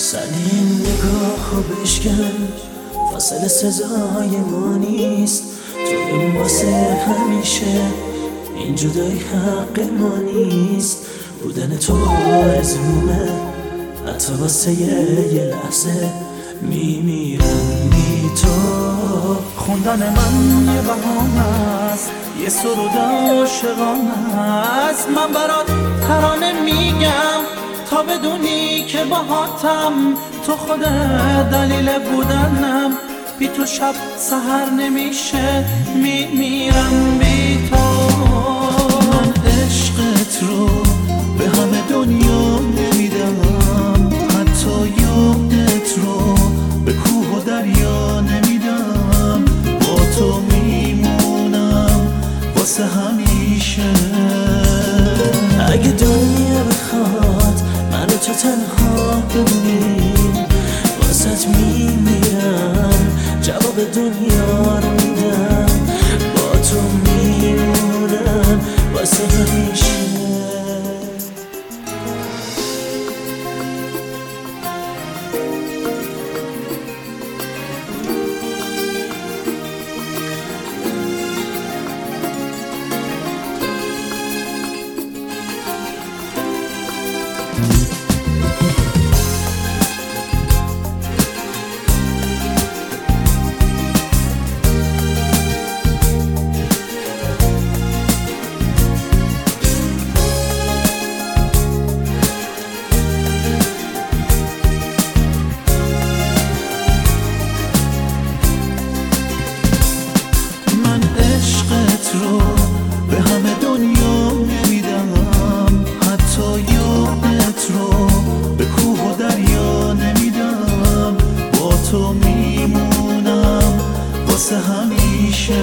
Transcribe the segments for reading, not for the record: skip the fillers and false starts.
سلیم نگاه بشکن، فاصله سزای ما نیست. تو واسه همیشه، این جدایی حق ما نیست. بودن تو آرزومه، حتی واسه یه لحظه میمیرم بی تو. خوندن من یه بهانه است، یه سرود عاشقانه است. من برات ترانه میگم تا بدونی که باهاتم. تو خودت دلیل بودنم، بی تو شب سحر نمیشه، میمیرم بی تو. من عشقت رو به همه دنیا نمیدم، حتی یادت رو به کوه و دریا نمیدم. با تو میمونم واسه همیشه. اگه دنیا بخواد منو تو تنها بمونیم، واسه میمیرم، جواب دنیا رو میدم. با تو میمونم واسه همیشه. رو به همه دنیا نمیدم، حتی یادت رو به کوه و دریا نمیدم. با تو میمونم واسه همیشه.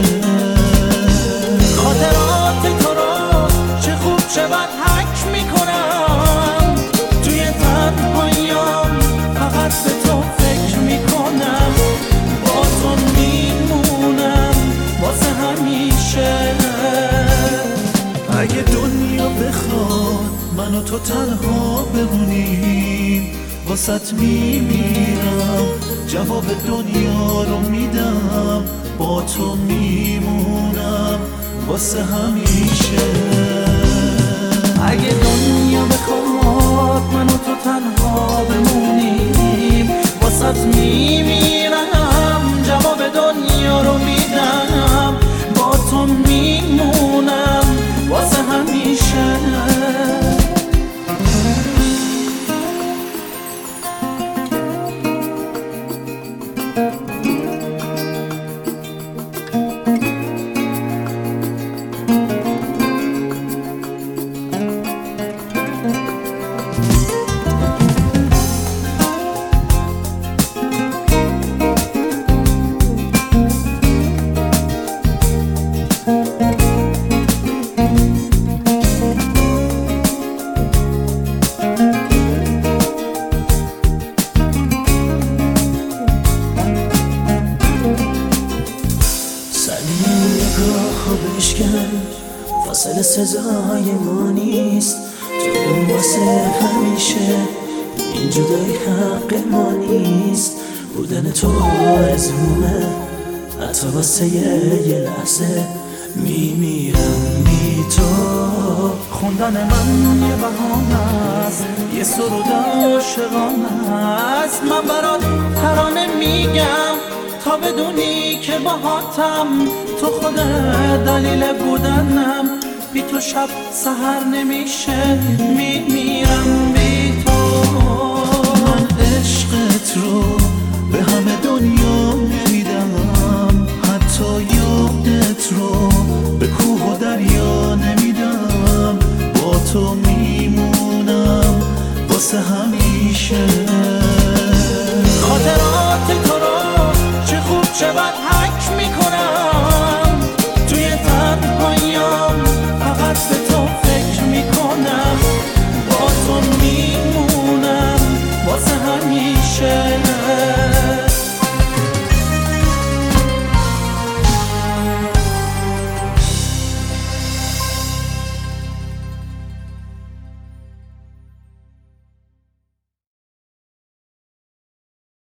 خاطرات تو رو چه خوب چه بد حک میکنم، توی تنهاییام فقط به تو فکر میکنم. با تو میمونم واسه همیشه. اگه دنیا بخواد منو تو تنها بمونیم، واسط میمیرم، جواب دنیا رو میدم. با تو میمونم واسه همیشه. اگه دنیا بخواد منو تو تنها بمونیم، واسط میمیرم، جواب دنیا رو میدم. با تو میمونم واسه همیشه. بشکن، فاصله سزای ما نیست. تو واسه همیشه، این جدایی حق ما نیست. بودن تو آرزومه، حتی واسه یه لحظه میمیرم بی تو. خوندن من یه بهانه است، یه سرود عاشقانه است. من برات ترانه میگم تا بدونی که باهاتم. تو خودت دلیل بودنم، بی تو شب سحر نمیشه، میمیرم بی تو. من عشقت رو به همه دنیا نمیدم، حتی یادت رو به کوه و دریا نمیدم. با تو میمونم واسه همیشه. خاطرات تو رو چه خوب چه بد